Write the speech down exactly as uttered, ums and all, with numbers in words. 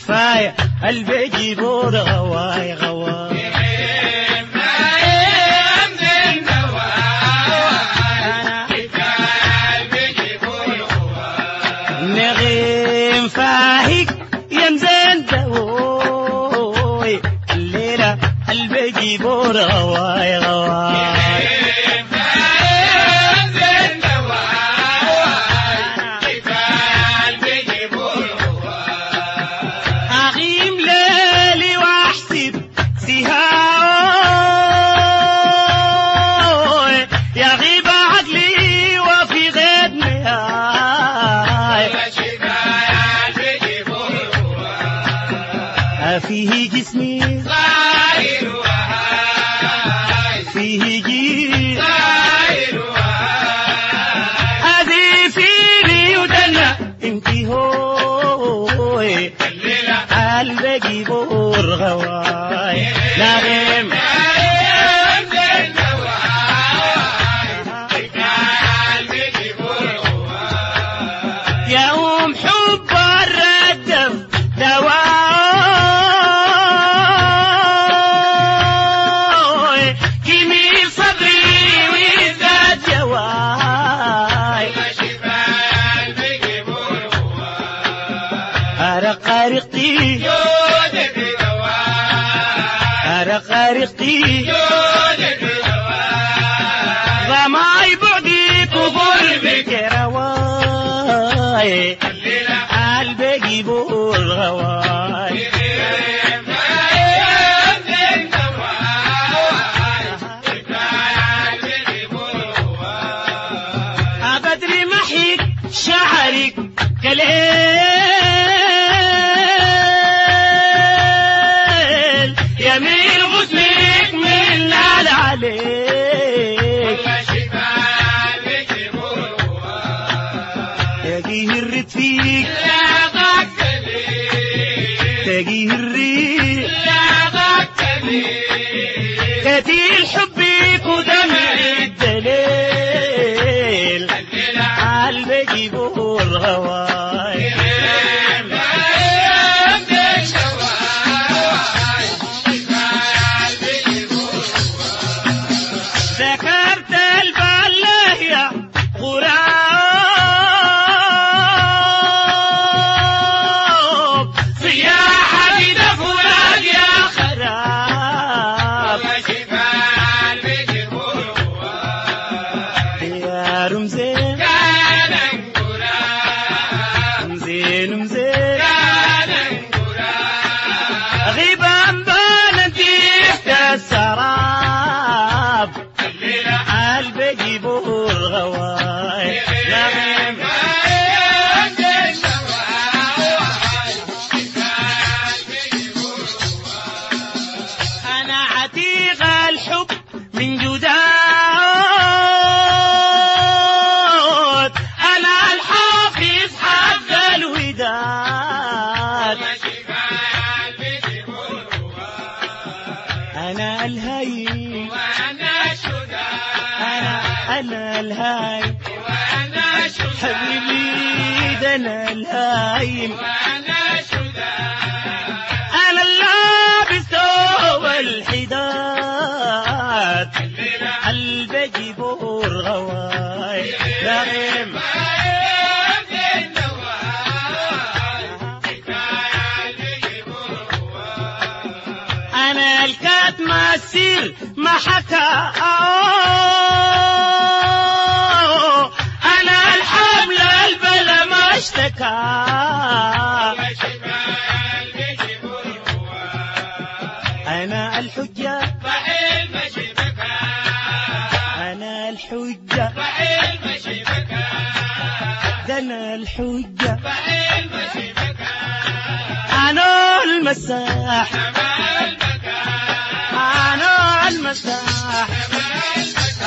كفاية البيجي بور غواي غواي نغيم فاهق يمزن دوي الليلة البيجي بور غواي غواي فيه جسمي غاير وهاي فيه جي غاير وهاي هذه فيني ودنا انتي هوي الليلة الباقي بور غواي نغم يا أم حب الردم دواء أرقارقتي أرقارقتي ضماي بعدي كبر بك رواي الباقي بور غواي أبدري محيك شعرك كليل يمين غسلك من عليك تجيه الرد فيك تجيه الرد كتيل حبك ودمع الدليل عالباقي بور غواي ذكرت البله يا غراب صياحة بدفولك يا خراب يا رمزين مزين مزين غيبان بانتي تحت السراب الباقي بور غواي نغم أنا عتيق الحب من جداد أنا الحافظ حق الوداد أنا الهيم أنا الهاي وأنا شداد حبيبي ده أنا الهايم وأنا شداد أنا اللابس ثوب الحداد الباقي بور غواي نغم أنا الكاتمة السير ما حكى أنا الحمل البلا ما اشتكى أنا الحجة أنا الحجة أنا الحجة أنا المساح أنا المساح